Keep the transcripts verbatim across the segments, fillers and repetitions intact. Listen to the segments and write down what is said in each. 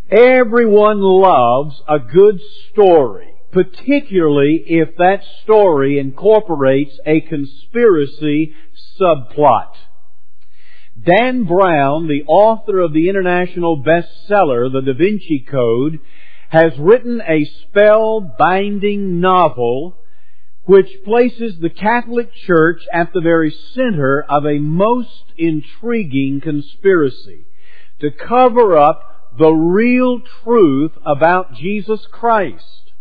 Everyone loves a good story, particularly if that story incorporates a conspiracy subplot. Dan Brown, the author of the international bestseller, The Da Vinci Code, has written a spell-binding novel which places the Catholic Church at the very center of a most intriguing conspiracy to cover up the real truth about Jesus Christ.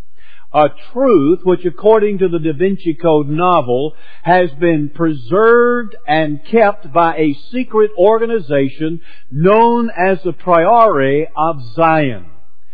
A truth which, according to the Da Vinci Code novel, has been preserved and kept by a secret organization known as the Priory of Zion.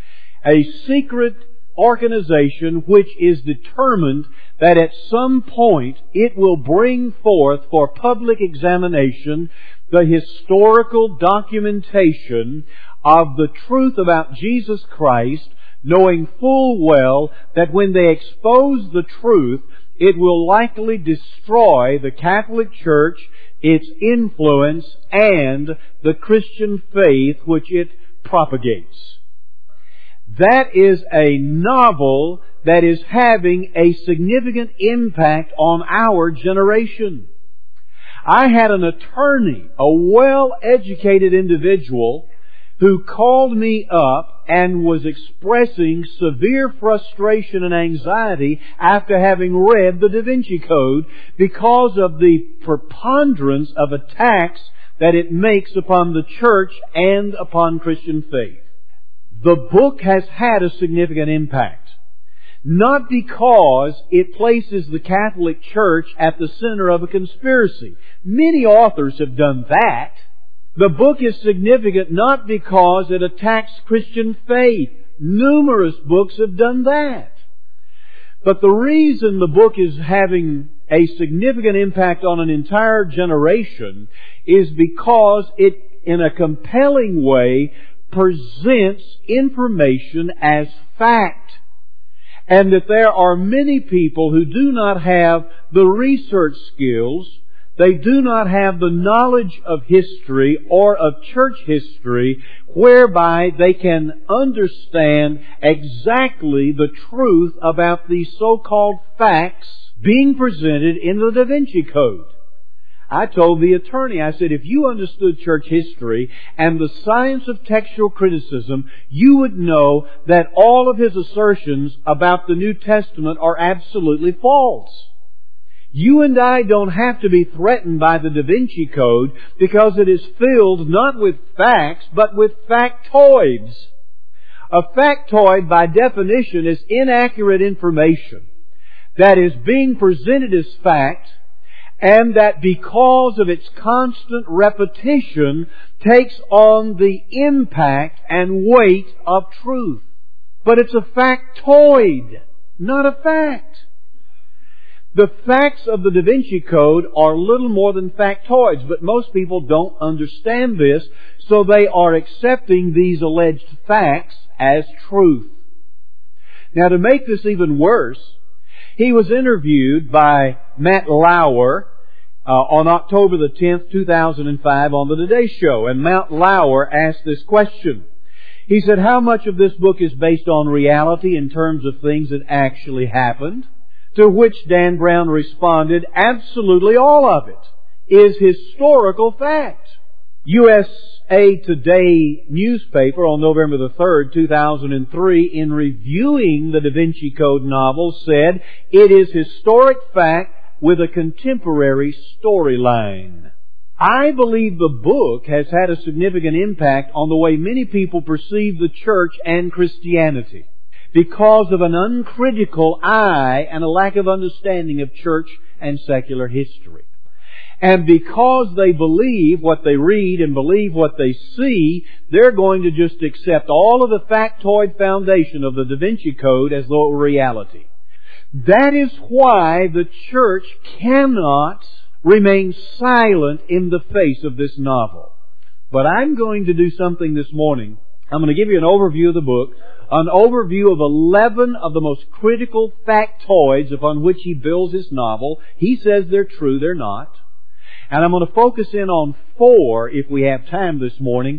A secret organization which is determined that at some point it will bring forth for public examination the historical documentation of the truth about Jesus Christ, knowing full well that when they expose the truth, it will likely destroy the Catholic Church, its influence, and the Christian faith which it propagates. That is a novel that is having a significant impact on our generation. I had an attorney, a well-educated individual, who called me up and was expressing severe frustration and anxiety after having read the Da Vinci Code because of the preponderance of attacks that it makes upon the church and upon Christian faith. The book has had a significant impact, not because it places the Catholic Church at the center of a conspiracy. Many authors have done that. The book is significant not because it attacks Christian faith. Numerous books have done that. But the reason the book is having a significant impact on an entire generation is because it, in a compelling way, presents information as fact. And that there are many people who do not have the research skills, they do not have the knowledge of history or of church history whereby they can understand exactly the truth about these so-called facts being presented in the Da Vinci Code. I told the attorney, I said, if you understood church history and the science of textual criticism, you would know that all of his assertions about the New Testament are absolutely false. You and I don't have to be threatened by the Da Vinci Code because it is filled not with facts, but with factoids. A factoid, by definition, is inaccurate information that is being presented as fact, and that because of its constant repetition takes on the impact and weight of truth. But it's a factoid, not a fact. The facts of the Da Vinci Code are little more than factoids, but most people don't understand this, so they are accepting these alleged facts as truth. Now, to make this even worse, he was interviewed by Matt Lauer uh, on October the tenth, two thousand five on the Today Show. And Matt Lauer asked this question. He said, how much of this book is based on reality in terms of things that actually happened? To which Dan Brown responded, absolutely all of it is historical fact. U S A Today newspaper on November the third, two thousand three, in reviewing the Da Vinci Code novel, said it is historic fact with a contemporary storyline. I believe the book has had a significant impact on the way many people perceive the church and Christianity because of an uncritical eye and a lack of understanding of church and secular history. And because they believe what they read and believe what they see, they're going to just accept all of the factoid foundation of the Da Vinci Code as though it were reality. That is why the church cannot remain silent in the face of this novel. But I'm going to do something this morning. I'm going to give you an overview of the book, an overview of eleven of the most critical factoids upon which he builds his novel. He says they're true, they're not. And I'm going to focus in on four, if we have time this morning,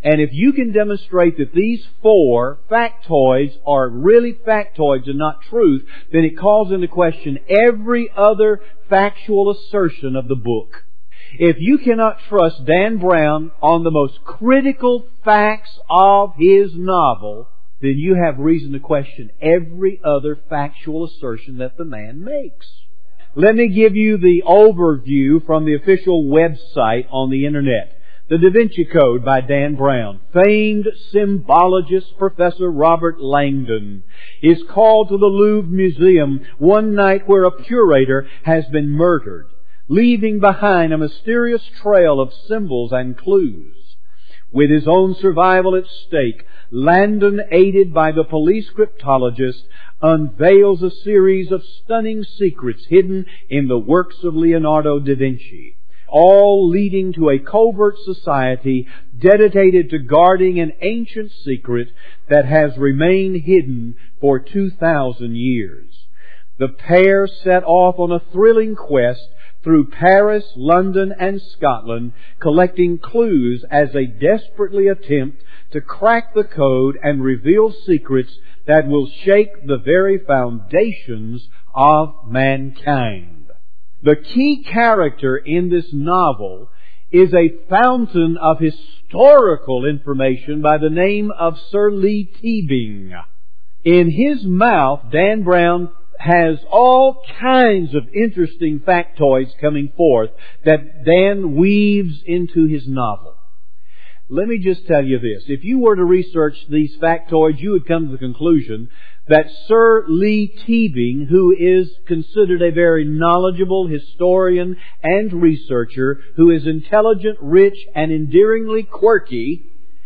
And if you can demonstrate that these four factoids are really factoids and not truth, then it calls into question every other factual assertion of the book. If you cannot trust Dan Brown on the most critical facts of his novel, then you have reason to question every other factual assertion that the man makes. Let me give you the overview from the official website on the Internet. The Da Vinci Code by Dan Brown. Famed symbologist Professor Robert Langdon is called to the Louvre Museum one night where a curator has been murdered, leaving behind a mysterious trail of symbols and clues. With his own survival at stake, Langdon, aided by the police cryptologist, unveils a series of stunning secrets hidden in the works of Leonardo da Vinci, all leading to a covert society dedicated to guarding an ancient secret that has remained hidden for two thousand years. The pair set off on a thrilling quest through Paris, London, and Scotland, collecting clues as they desperately attempt to crack the code and reveal secrets that will shake the very foundations of mankind. The key character in this novel is a fountain of historical information by the name of Sir Lee Teabing. In his mouth, Dan Brown has all kinds of interesting factoids coming forth that Dan weaves into his novel. Let me just tell you this. If you were to research these factoids, you would come to the conclusion that Sir Lee Teabing, who is considered a very knowledgeable historian and researcher, who is intelligent, rich, and endearingly quirky,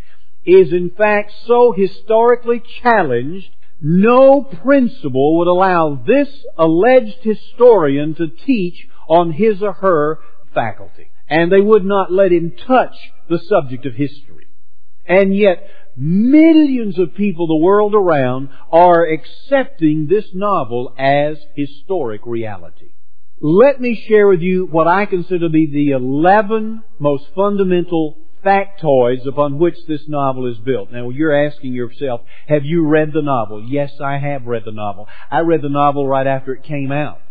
is in fact so historically challenged, no principal would allow this alleged historian to teach on his or her faculty. And they would not let him touch the subject of history. And yet, millions of people the world around are accepting this novel as historic reality. Let me share with you what I consider to be the eleven most fundamental factoids upon which this novel is built. Now, you're asking yourself, have you read the novel? Yes, I have read the novel. I read the novel right after it came out.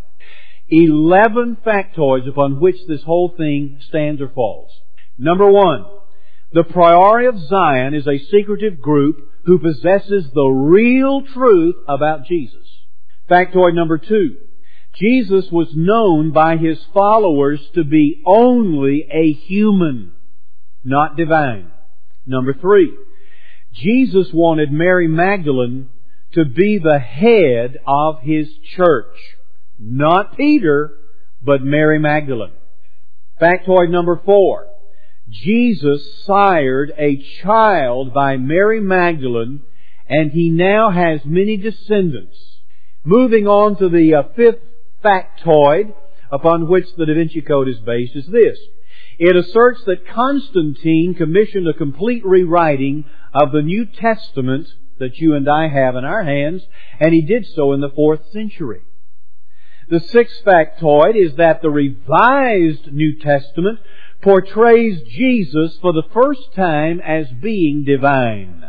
Eleven factoids upon which this whole thing stands or falls. Number one, the Priory of Zion is a secretive group who possesses the real truth about Jesus. Factoid number two, Jesus was known by His followers to be only a human, not divine. Number three, Jesus wanted Mary Magdalene to be the head of His church. Not Peter, but Mary Magdalene. Factoid number four, Jesus sired a child by Mary Magdalene, and he now has many descendants. Moving on to the uh, fifth factoid upon which the Da Vinci Code is based is this. It asserts that Constantine commissioned a complete rewriting of the New Testament that you and I have in our hands, and he did so in the fourth century. The sixth factoid is that the Revised New Testament portrays Jesus for the first time as being divine.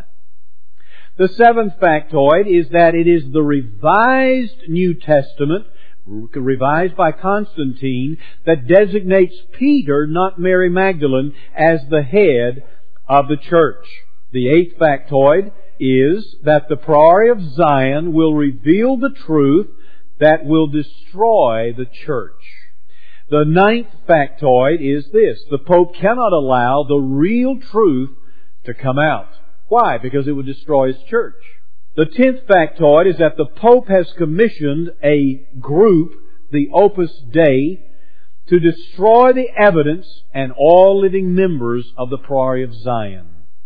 The seventh factoid is that it is the Revised New Testament, revised by Constantine, that designates Peter, not Mary Magdalene, as the head of the church. The eighth factoid is that the Priory of Zion will reveal the truth that will destroy the church. The ninth factoid is this. The Pope cannot allow the real truth to come out. Why? Because it would destroy his church. The tenth factoid is that the Pope has commissioned a group, the Opus Dei, to destroy the evidence and all living members of the Priory of Zion.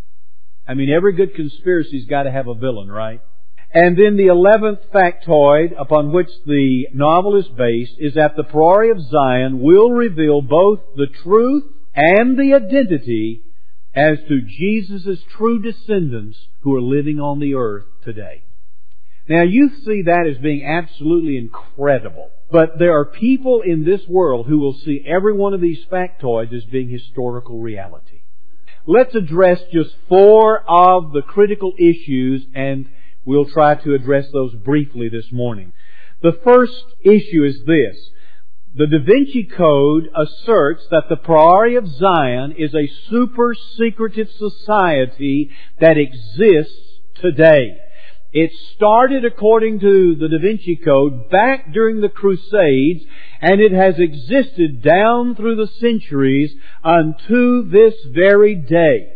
I mean, every good conspiracy's got to have a villain, right? And then the eleventh factoid upon which the novel is based is that the Priory of Zion will reveal both the truth and the identity as to Jesus' true descendants who are living on the earth today. Now you see that as being absolutely incredible. But there are people in this world who will see every one of these factoids as being historical reality. let's address just four of the critical issues, and we'll try to address those briefly this morning. The first issue is this. The Da Vinci Code asserts that the Priory of Zion is a super-secretive society that exists today. It started, according to the Da Vinci Code, back during the Crusades, and it has existed down through the centuries unto this very day.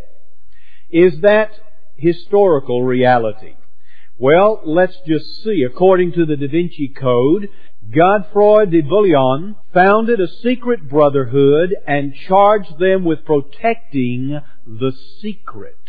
Is that historical reality? Well, let's just see. According to the Da Vinci Code, Godefroy de Bouillon founded a secret brotherhood and charged them with protecting the secret.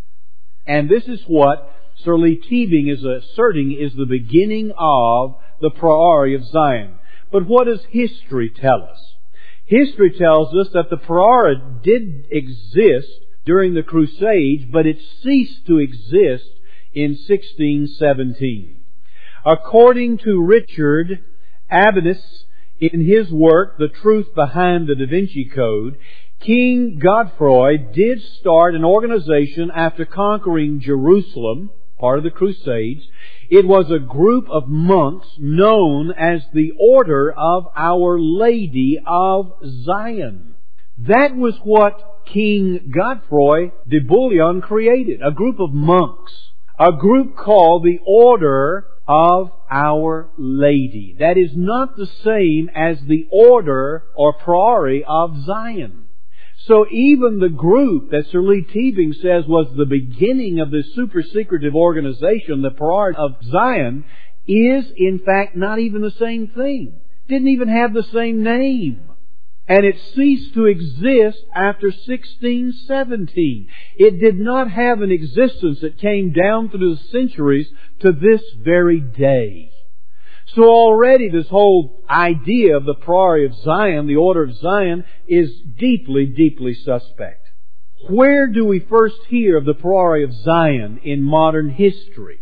And this is what Sir Lee Teabing is asserting is the beginning of the Priory of Zion. But what does history tell us? History tells us that the Priory did exist during the Crusades, but it ceased to exist in sixteen seventeen. According to Richard Abbas, in his work, The Truth Behind the Da Vinci Code, King Godefroy did start an organization after conquering Jerusalem, part of the Crusades. It was a group of monks known as the Order of Our Lady of Zion. That was what King Godefroy de Bouillon created, a group of monks, a group called the Order of Our Lady. That is not the same as the Order or Priory of Zion. So even the group that Sir Lee Teabing says was the beginning of this super-secretive organization, the Priory of Zion, is in fact not even the same thing. Didn't even have the same name. And it ceased to exist after sixteen seventeen. It did not have an existence that came down through the centuries to this very day. So already this whole idea of the Priory of Zion, the Order of Zion, is deeply, deeply suspect. Where do we first hear of the Priory of Zion in modern history?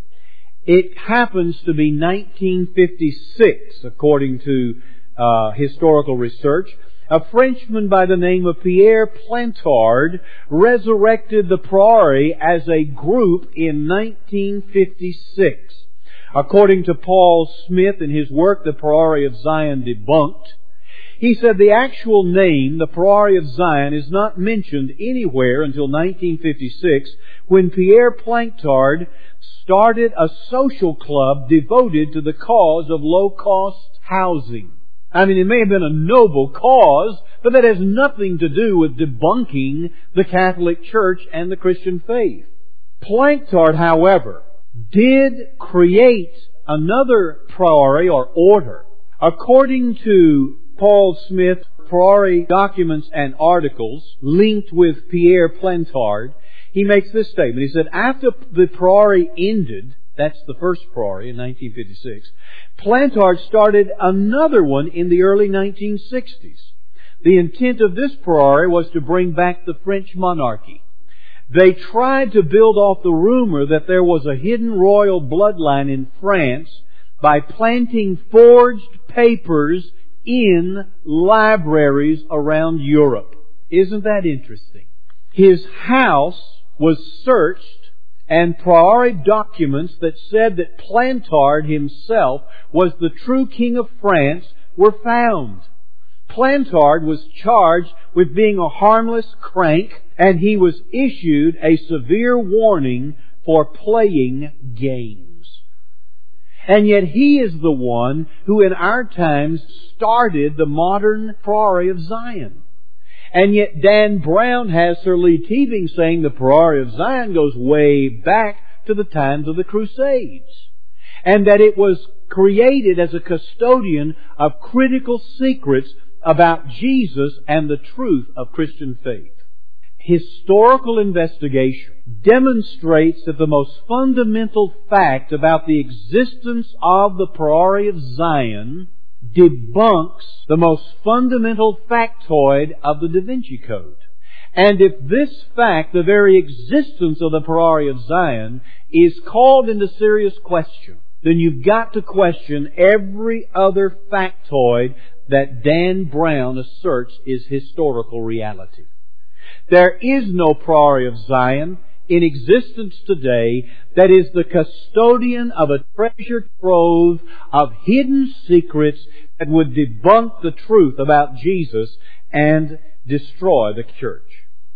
It happens to be nineteen fifty-six, according to uh, historical research. A Frenchman by the name of Pierre Plantard resurrected the Priory as a group in nineteen fifty-six. According to Paul Smith in his work, The Priory of Zion Debunked, he said the actual name, the Priory of Zion, is not mentioned anywhere until nineteen fifty-six, when Pierre Plantard started a social club devoted to the cause of low-cost housing. I mean, it may have been a noble cause, but that has nothing to do with debunking the Catholic Church and the Christian faith. Plantard, however, did create another priory or order. According to Paul Smith, Priory Documents and Articles linked with Pierre Plantard, he makes this statement. He said, after the Priory ended, that's the first Priory in nineteen fifty-six, Plantard started another one in the early nineteen sixties. The intent of this Priory was to bring back the French monarchy. They tried to build off the rumor that there was a hidden royal bloodline in France by planting forged papers in libraries around Europe. Isn't that interesting? His house was searched, and Priory documents that said that Plantard himself was the true king of France were found. Plantard was charged with being a harmless crank, and he was issued a severe warning for playing games. And yet he is the one who in our times started the modern Priory of Zion. And yet Dan Brown has Sir Lee Teabing saying the Priory of Zion goes way back to the times of the Crusades. And that it was created as a custodian of critical secrets about Jesus and the truth of Christian faith. Historical investigation demonstrates that the most fundamental fact about the existence of the Priory of Zion debunks the most fundamental factoid of the Da Vinci Code. And if this fact, the very existence of the Priory of Zion, is called into serious question, then you've got to question every other factoid that Dan Brown asserts is historical reality. There is no Priory of Zion in existence today that is the custodian of a treasure trove of hidden secrets that would debunk the truth about Jesus and destroy the church.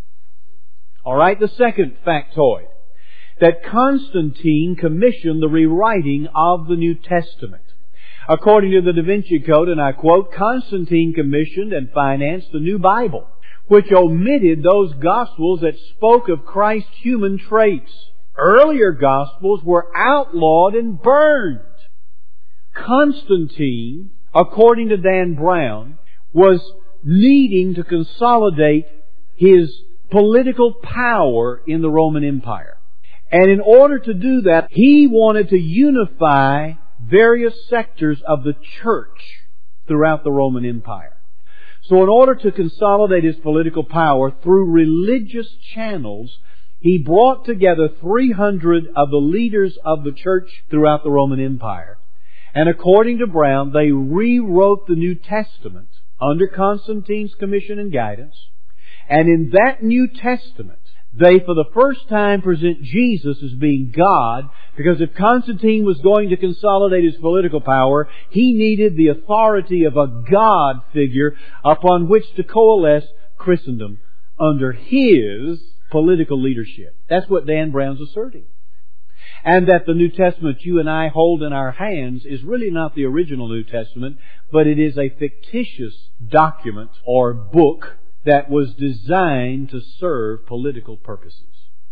All right, the second factoid, that Constantine commissioned the rewriting of the New Testament. According to the Da Vinci Code, and I quote, Constantine commissioned and financed the New Bible, which omitted those Gospels that spoke of Christ's human traits. Earlier Gospels were outlawed and burned. Constantine, according to Dan Brown, was needing to consolidate his political power in the Roman Empire. And in order to do that, he wanted to unify various sectors of the church throughout the Roman Empire. So in order to consolidate his political power through religious channels, he brought together three hundred of the leaders of the church throughout the Roman Empire. And according to Brown, they rewrote the New Testament under Constantine's commission and guidance. And in that New Testament, they for the first time present Jesus as being God, because if Constantine was going to consolidate his political power, he needed the authority of a God figure upon which to coalesce Christendom under his political leadership. That's what Dan Brown's asserting. And that the New Testament you and I hold in our hands is really not the original New Testament, but it is a fictitious document or book that was designed to serve political purposes.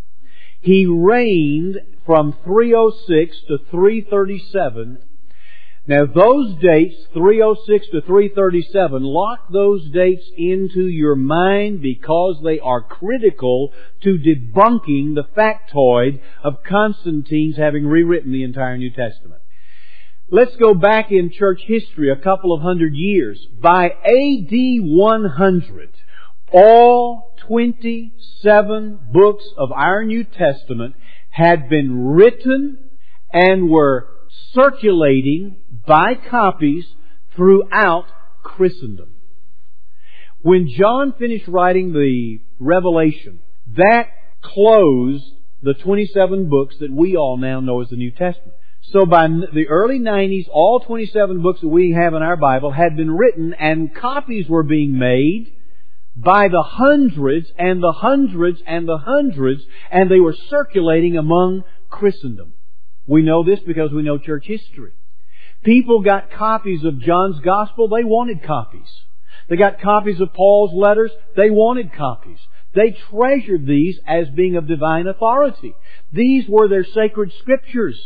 He reigned from three oh six to three thirty-seven. Now those dates, three oh six to three thirty-seven, lock those dates into your mind because they are critical to debunking the factoid of Constantine's having rewritten the entire New Testament. Let's go back in church history a couple of hundred years. By A D one hundred, all twenty-seven books of our New Testament had been written and were circulating by copies throughout Christendom. When John finished writing the Revelation, that closed the twenty-seven books that we all now know as the New Testament. So by the early nineties, all twenty-seven books that we have in our Bible had been written, and copies were being made by the hundreds and the hundreds and the hundreds, and they were circulating among Christendom. We know this because we know church history. People got copies of John's Gospel, they wanted copies. They got copies of Paul's letters, they wanted copies. They treasured these as being of divine authority. These were their sacred scriptures.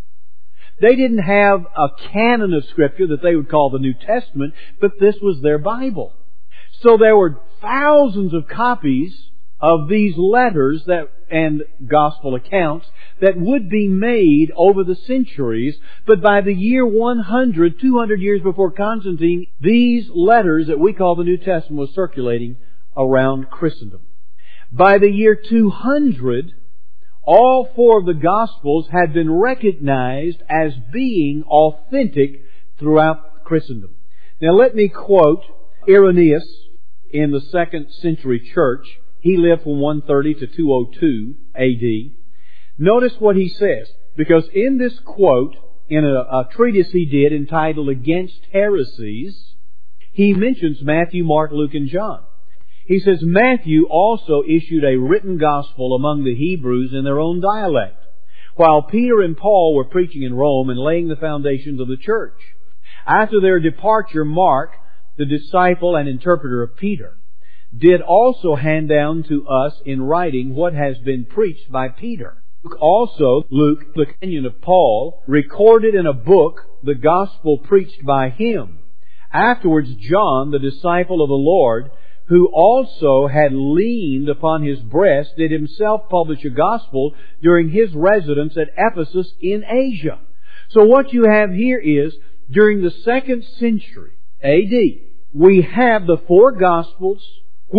They didn't have a canon of Scripture that they would call the New Testament, but this was their Bible. So there were thousands of copies of these letters that and gospel accounts that would be made over the centuries, but by the year one hundred, two hundred years before Constantine, these letters that we call the New Testament was circulating around Christendom. By the year two hundred, all four of the Gospels had been recognized as being authentic throughout Christendom. Now let me quote Irenaeus in the second century church. He lived from one thirty to two oh two A D. Notice what he says, because in this quote, in a, a treatise he did entitled Against Heresies, he mentions Matthew, Mark, Luke, and John. He says, Matthew also issued a written gospel among the Hebrews in their own dialect, while Peter and Paul were preaching in Rome and laying the foundations of the church. After their departure, Mark, the disciple and interpreter of Peter, did also hand down to us in writing what has been preached by Peter. Also, Luke, the companion of Paul, recorded in a book the gospel preached by him. Afterwards, John, the disciple of the Lord, who also had leaned upon his breast, did himself publish a gospel during his residence at Ephesus in Asia. So what you have here is, during the second century A D, we have the four Gospels, which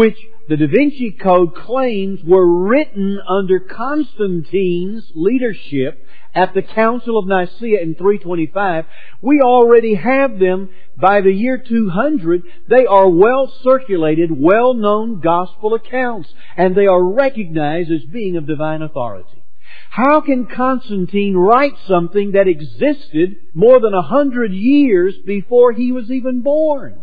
the Da Vinci Code claims were written under Constantine's leadership at the Council of Nicaea in three twenty-five. We already have them by the year two hundred. They are well circulated, well-known gospel accounts, and they are recognized as being of divine authority. How can Constantine write something that existed more than a hundred years before he was even born?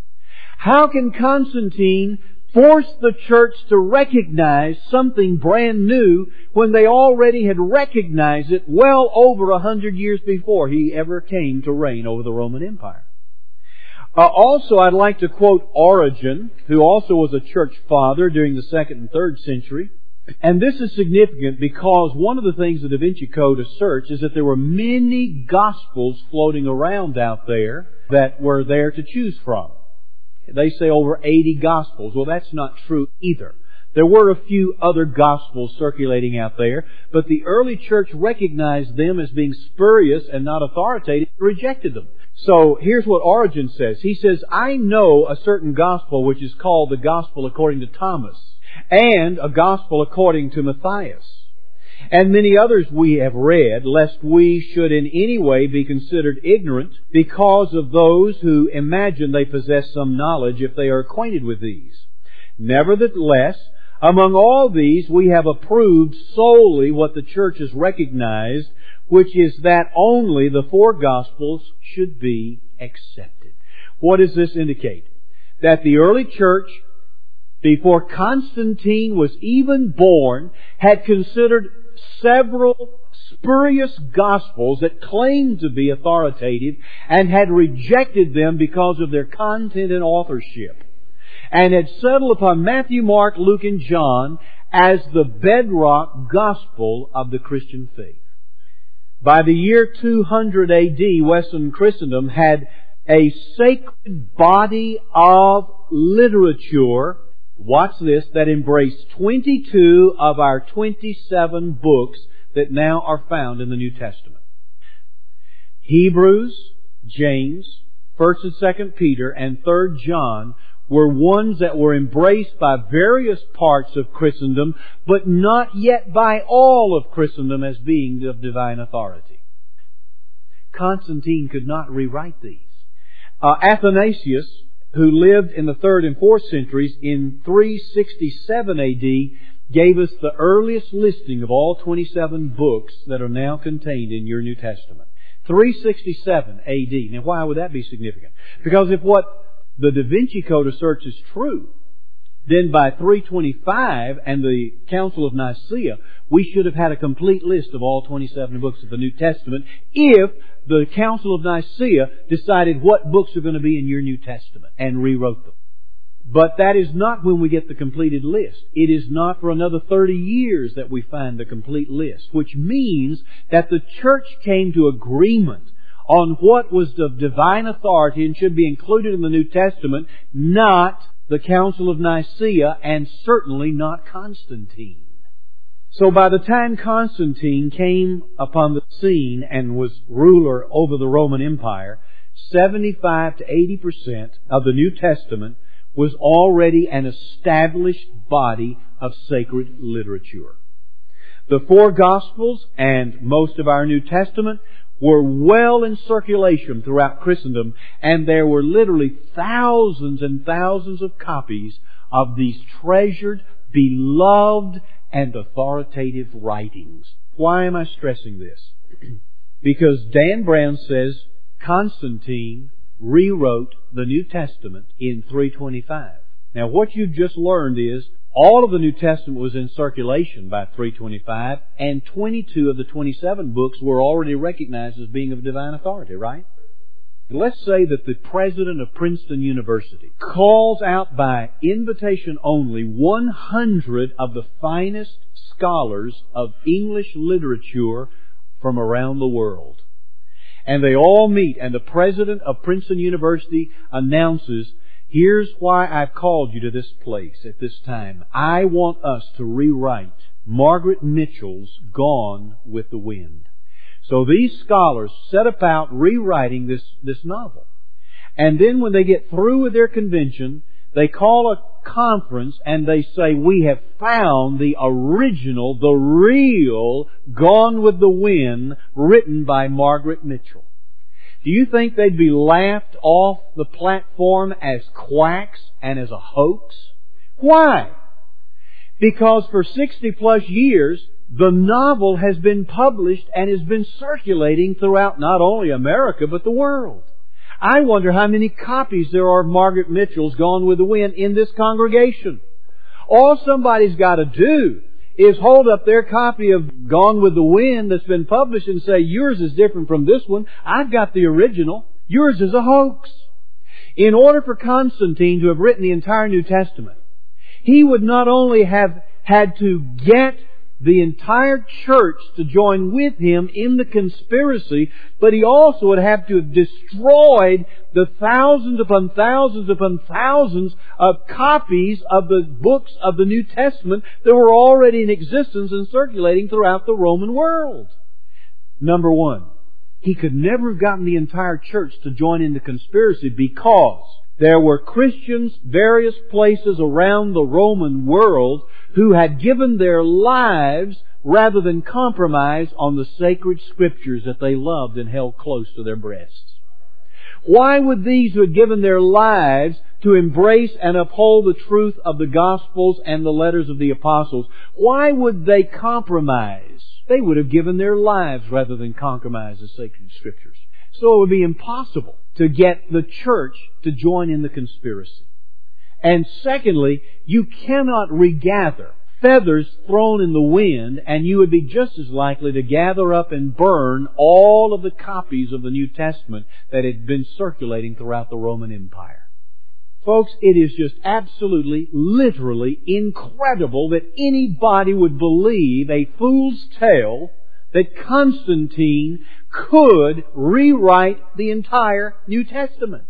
How can Constantine force the church to recognize something brand new when they already had recognized it well over a hundred years before he ever came to reign over the Roman Empire? Uh, also, I'd like to quote Origen, who also was a church father during the second and third century. And this is significant because one of the things the Da Vinci Code asserts is that there were many Gospels floating around out there that were there to choose from. They say over eighty Gospels. Well, that's not true either. There were a few other Gospels circulating out there, but the early church recognized them as being spurious and not authoritative and rejected them. So here's what Origen says. He says, I know a certain Gospel which is called the Gospel according to Thomas, and a Gospel according to Matthias, and many others we have read, lest we should in any way be considered ignorant because of those who imagine they possess some knowledge if they are acquainted with these. Nevertheless, among all these we have approved solely what the church has recognized, which is that only the four Gospels should be accepted. What does this indicate? That the early church, before Constantine was even born, had considered several spurious Gospels that claimed to be authoritative and had rejected them because of their content and authorship, and had settled upon Matthew, Mark, Luke, and John as the bedrock gospel of the Christian faith. By the year two hundred A D, Western Christendom had a sacred body of literature, watch this, that embraced twenty-two of our twenty-seven books that now are found in the New Testament. Hebrews, James, First and Second Peter, and Third John were ones that were embraced by various parts of Christendom, but not yet by all of Christendom as being of divine authority. Constantine could not rewrite these. Uh, Athanasius, who lived in the third and fourth centuries, in three sixty-seven A D, gave us the earliest listing of all twenty-seven books that are now contained in your New Testament. three sixty-seven A D. Now, why would that be significant? Because if what the Da Vinci Code asserts is true, then by three twenty-five and the Council of Nicaea, we should have had a complete list of all twenty-seven books of the New Testament if the Council of Nicaea decided what books are going to be in your New Testament and rewrote them. But that is not when we get the completed list. It is not for another thirty years that we find the complete list, which means that the church came to agreement on what was of divine authority and should be included in the New Testament, not the Council of Nicaea, and certainly not Constantine. So by the time Constantine came upon the scene and was ruler over the Roman Empire, seventy-five to eighty percent of the New Testament was already an established body of sacred literature. The four Gospels and most of our New Testament were well in circulation throughout Christendom, and there were literally thousands and thousands of copies of these treasured, beloved, and authoritative writings. Why am I stressing this? Because Dan Brown says Constantine rewrote the New Testament in three twenty-five. Now, what you've just learned is all of the New Testament was in circulation by three twenty-five, and twenty-two of the twenty-seven books were already recognized as being of divine authority, right? Let's say that the president of Princeton University calls out by invitation only one hundred of the finest scholars of English literature from around the world. And they all meet, and the president of Princeton University announces, here's why I've called you to this place at this time. I want us to rewrite Margaret Mitchell's Gone with the Wind. So these scholars set about rewriting this, this novel. And then when they get through with their convention, They call a conference and they say, we have found the original, the real Gone with the Wind written by Margaret Mitchell. Do you think they'd be laughed off the platform as quacks and as a hoax? Why? Because for sixty plus years, the novel has been published and has been circulating throughout not only America, but the world. I wonder how many copies there are of Margaret Mitchell's Gone with the Wind in this congregation. All somebody's got to do is hold up their copy of Gone with the Wind that's been published and say, yours is different from this one. I've got the original. Yours is a hoax. In order for Constantine to have written the entire New Testament, he would not only have had to get the entire church to join with him in the conspiracy, but he also would have to have destroyed the thousands upon thousands upon thousands of copies of the books of the New Testament that were already in existence and circulating throughout the Roman world. Number one, he could never have gotten the entire church to join in the conspiracy because there were Christians various places around the Roman world who had given their lives rather than compromise on the sacred Scriptures that they loved and held close to their breasts. Why would these who had given their lives to embrace and uphold the truth of the Gospels and the letters of the Apostles, why would they compromise? They would have given their lives rather than compromise the sacred Scriptures. So it would be impossible to get the church to join in the conspiracy. And secondly, you cannot regather feathers thrown in the wind, and you would be just as likely to gather up and burn all of the copies of the New Testament that had been circulating throughout the Roman Empire. Folks, it is just absolutely, literally incredible that anybody would believe a fool's tale that Constantine could rewrite the entire New Testament.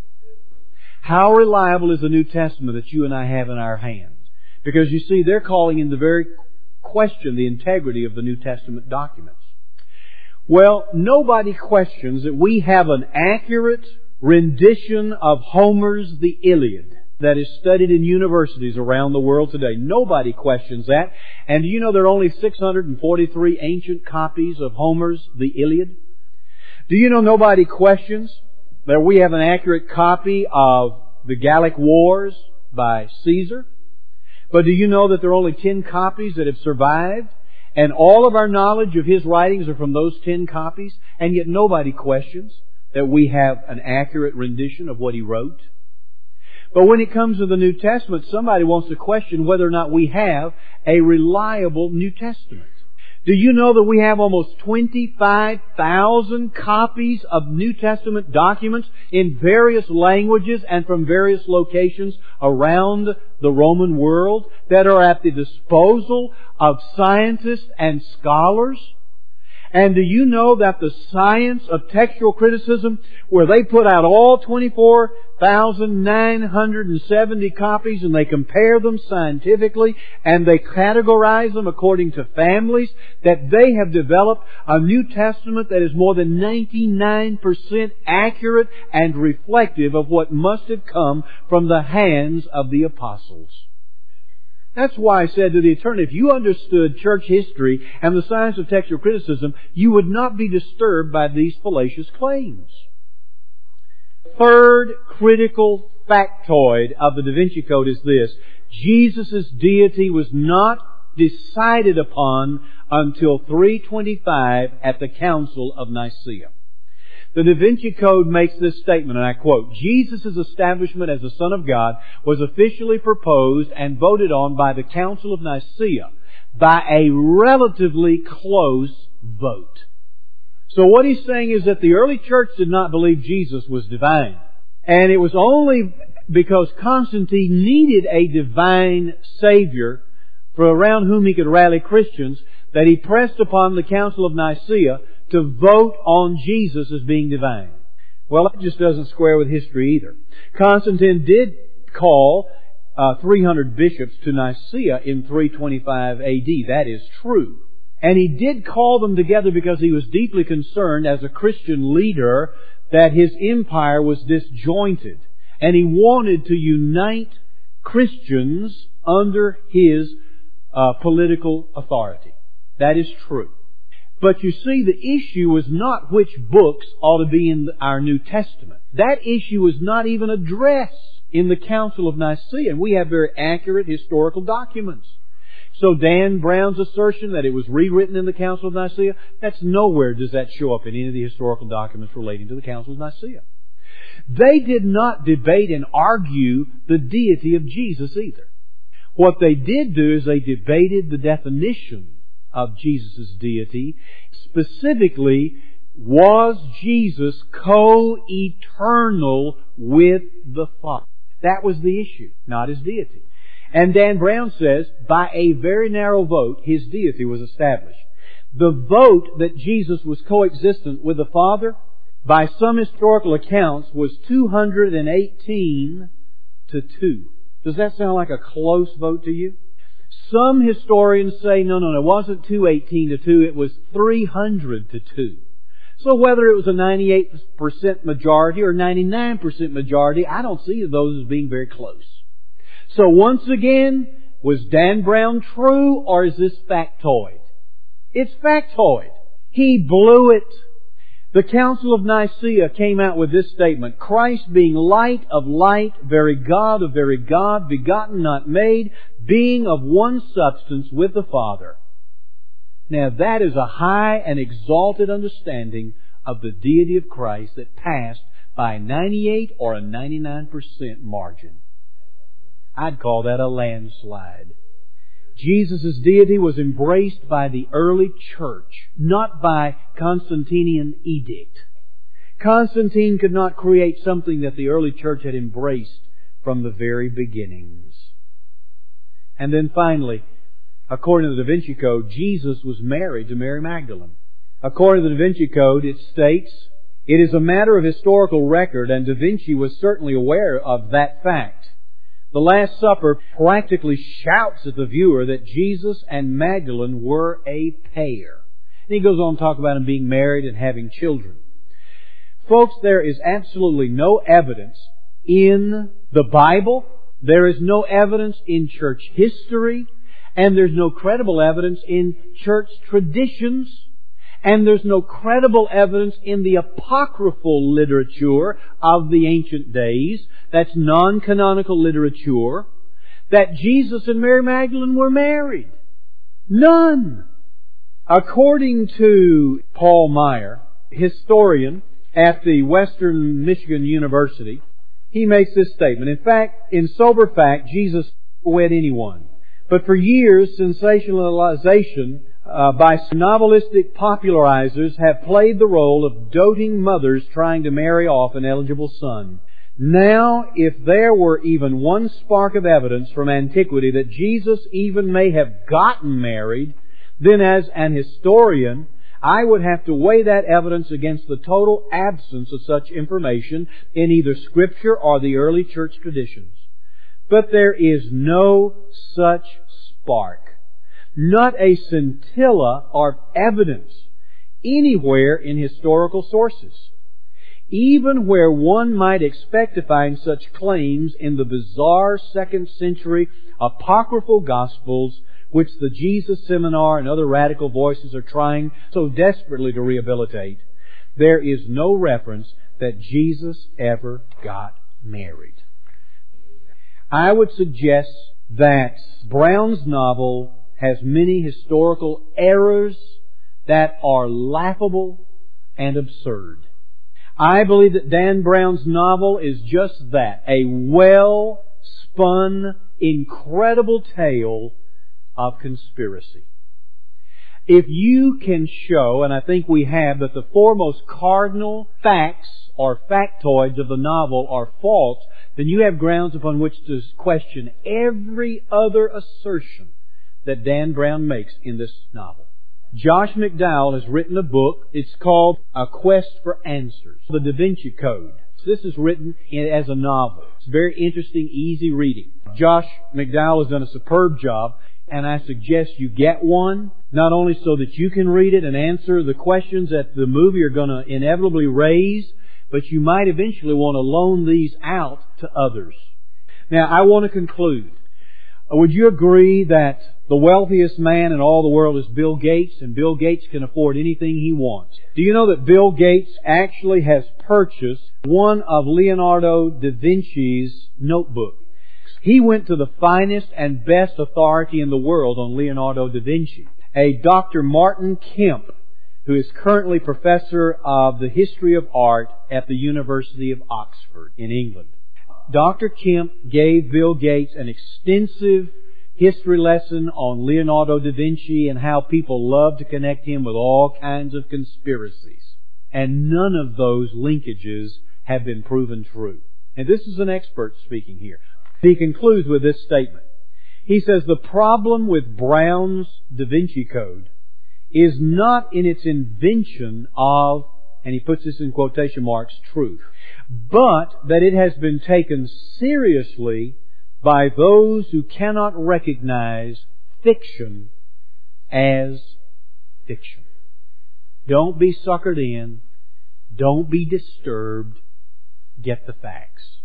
How reliable is the New Testament that you and I have in our hands? Because you see, they're calling into very question the integrity of the New Testament documents. Well, nobody questions that we have an accurate rendition of Homer's The Iliad that is studied in universities around the world today. Nobody questions that. And do you know there are only six hundred forty-three ancient copies of Homer's The Iliad? Do you know nobody questions that we have an accurate copy of the Gallic Wars by Caesar? But do you know that there are only ten copies that have survived? And all of our knowledge of his writings are from those ten copies? And yet nobody questions that we have an accurate rendition of what he wrote? But when it comes to the New Testament, somebody wants to question whether or not we have a reliable New Testament. Do you know that we have almost twenty-five thousand copies of New Testament documents in various languages and from various locations around the Roman world that are at the disposal of scientists and scholars? And do you know that the science of textual criticism, where they put out all twenty-four thousand nine hundred seventy copies and they compare them scientifically and they categorize them according to families, that they have developed a New Testament that is more than ninety-nine percent accurate and reflective of what must have come from the hands of the apostles? That's why I said to the attorney, if you understood church history and the science of textual criticism, you would not be disturbed by these fallacious claims. Third critical factoid of the Da Vinci Code is this: Jesus' deity was not decided upon until three twenty-five at the Council of Nicaea. The Da Vinci Code makes this statement, and I quote, Jesus' establishment as the Son of God was officially proposed and voted on by the Council of Nicaea by a relatively close vote. So what he's saying is that the early church did not believe Jesus was divine. And it was only because Constantine needed a divine Savior for around whom he could rally Christians that he pressed upon the Council of Nicaea to vote on Jesus as being divine. Well, that just doesn't square with history either. Constantine did call uh, three hundred bishops to Nicaea in three twenty-five A D. That is true. And he did call them together because he was deeply concerned as a Christian leader that his empire was disjointed And he wanted to unite Christians under his uh, political authority. That is true. But you see, the issue was not which books ought to be in our New Testament. That issue was not even addressed in the Council of Nicaea, and we have very accurate historical documents. So Dan Brown's assertion that it was rewritten in the Council of Nicaea, that's nowhere does that show up in any of the historical documents relating to the Council of Nicaea. They did not debate and argue the deity of Jesus either. What they did do is they debated the definition of Jesus' deity. Specifically, was Jesus co-eternal with the Father? That was the issue, not His deity. And Dan Brown says, by a very narrow vote, His deity was established. The vote that Jesus was coexistent with the Father, by some historical accounts, was two hundred eighteen to two. Does that sound like a close vote to you? Some historians say, no, no, no, it wasn't two hundred eighteen to two, it was three hundred to two. So whether it was a ninety-eight percent majority or ninety-nine percent majority, I don't see those as being very close. So once again, was Dan Brown true, or is this factoid? It's factoid. He blew it. The Council of Nicaea came out with this statement: Christ being light of light, very God of very God, begotten not made, being of one substance with the Father. Now that is a high and exalted understanding of the deity of Christ that passed by a ninety-eight or a ninety-nine percent margin. I'd call that a landslide. Jesus' deity was embraced by the early church, not by Constantinian edict. Constantine could not create something that the early church had embraced from the very beginnings. And then finally, according to the Da Vinci Code, Jesus was married to Mary Magdalene. According to the Da Vinci Code, it states, it is a matter of historical record, and Da Vinci was certainly aware of that fact. The Last Supper practically shouts at the viewer that Jesus and Magdalene were a pair. And he goes on to talk about them being married and having children. Folks, there is absolutely no evidence in the Bible. There is no evidence in church history. And there's no credible evidence in church traditions. And there's no credible evidence in the apocryphal literature of the ancient days, that's non-canonical literature, that Jesus and Mary Magdalene were married. None. According to Paul Meyer, historian at the Western Michigan University, he makes this statement: in fact, in sober fact, Jesus never wed anyone. But for years, sensationalization Uh, by novelistic popularizers have played the role of doting mothers trying to marry off an eligible son. Now, if there were even one spark of evidence from antiquity that Jesus even may have gotten married, then as an historian, I would have to weigh that evidence against the total absence of such information in either Scripture or the early church traditions. But there is no such spark. Not a scintilla of evidence anywhere in historical sources. Even where one might expect to find such claims in the bizarre second century apocryphal Gospels, which the Jesus Seminar and other radical voices are trying so desperately to rehabilitate, there is no reference that Jesus ever got married. I would suggest that Brown's novel has many historical errors that are laughable and absurd. I believe that Dan Brown's novel is just that, a well-spun, incredible tale of conspiracy. If you can show, and I think we have, that the foremost cardinal facts or factoids of the novel are false, then you have grounds upon which to question every other assertion that Dan Brown makes in this novel. Josh McDowell has written a book. It's called A Quest for Answers, The Da Vinci Code. This is written as a novel. It's very interesting, easy reading. Josh McDowell has done a superb job, and I suggest you get one, not only so that you can read it and answer the questions that the movie are going to inevitably raise, but you might eventually want to loan these out to others. Now, I want to conclude. Would you agree that the wealthiest man in all the world is Bill Gates, and Bill Gates can afford anything he wants? Do you know that Bill Gates actually has purchased one of Leonardo da Vinci's notebooks? He went to the finest and best authority in the world on Leonardo da Vinci, a Doctor Martin Kemp, who is currently professor of the history of art at the University of Oxford in England. Doctor Kemp gave Bill Gates an extensive history lesson on Leonardo da Vinci and how people love to connect him with all kinds of conspiracies. And none of those linkages have been proven true. And this is an expert speaking here. He concludes with this statement. He says, the problem with Brown's Da Vinci Code is not in its invention of, and he puts this in quotation marks, truth, but that it has been taken seriously by those who cannot recognize fiction as fiction. Don't be suckered in. Don't be disturbed. Get the facts.